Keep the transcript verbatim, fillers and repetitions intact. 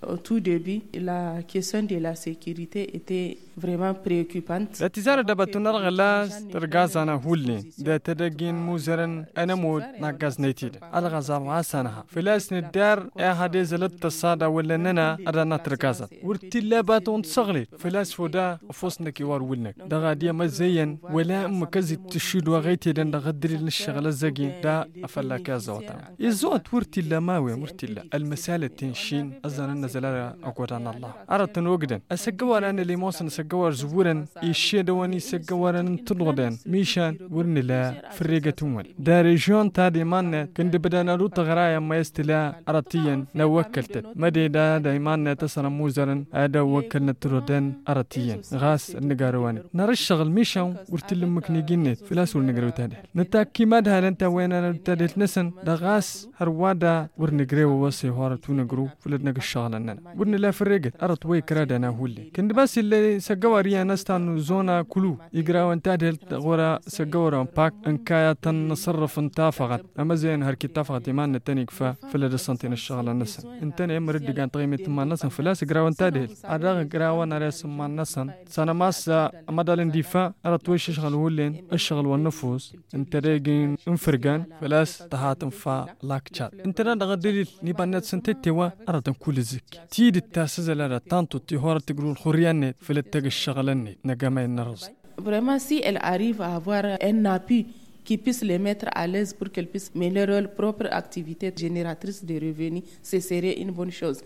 au tout début, la question de la sécurité était vraiment préoccupante. التجارة دبتنا الغلاز ترجازنا هولين ده تدقين موزرن أنا مود نجاز نيتيد الغزال واسنها فلاس ندار أحد زلت الصادة ولا ننا أدنا ترجازا ورتلابات ونصغلي فلاس فدا فوسنك يوار ولنك ده غادي مزين ولا مكزي تشيد وغيتي دن غدري للشغل الزقين ده أفلا كذا وطن الزوت ورتلا ماوي ورتلا المسألة تنشين أزنا نزلها أقولان الله أردت وجدا أسجوا أنا اللي موصل سجوا زبورا يشيدوني سجوا تنغدان ميشان ورنلا فريقة تمول دارجون تادي مانا كند بدنا روت غرايا ما يستلا أرتيا نوكلت مدي دا دايما تصل موزرا هذا وكلنا تردان أرتيا غاس النجاروان نرى الشغل ميشان ورتلم مكنيجين فلاس ورنجرو تادي نتاكي مدها لنتا وين أنا تادي نسن دا غاس هروادا ورنجرو وصي هارتو نجرو فلدنا الشغل أننا ورنلا فريقة أرت وي كرادنا هولي كند بس اللي سجوا ريا نستان زونا كلو يقرأوا انتادل غورا سجوا باك انكايا تنصرف انتافقت أما زين هركي تافقت إيمان التانيك فا فلد السنتين الشغل النسن انتاني امرد كان طيمة ما نسن فلاس يقرأوا انتادل أداغ يقرأوا نارس ما نسن سنة ماسا مدال اندفاع أرت وي شغل هولين الشغل والنفوس انتادين انفرقان فلاس تهات انفا لاكتشات انتنا دغدليل نيبانات سنتيتوا أردن كل زك تيد التاسز لها تانتو تيهورة تقولون خوريانات فلتاق الشغلانات نقامي النرز. Vraiment, si elle arrive à avoir un appui qui puisse les mettre à l'aise pour qu'elles puissent mener leur propre activité génératrice de revenus, ce serait une bonne chose.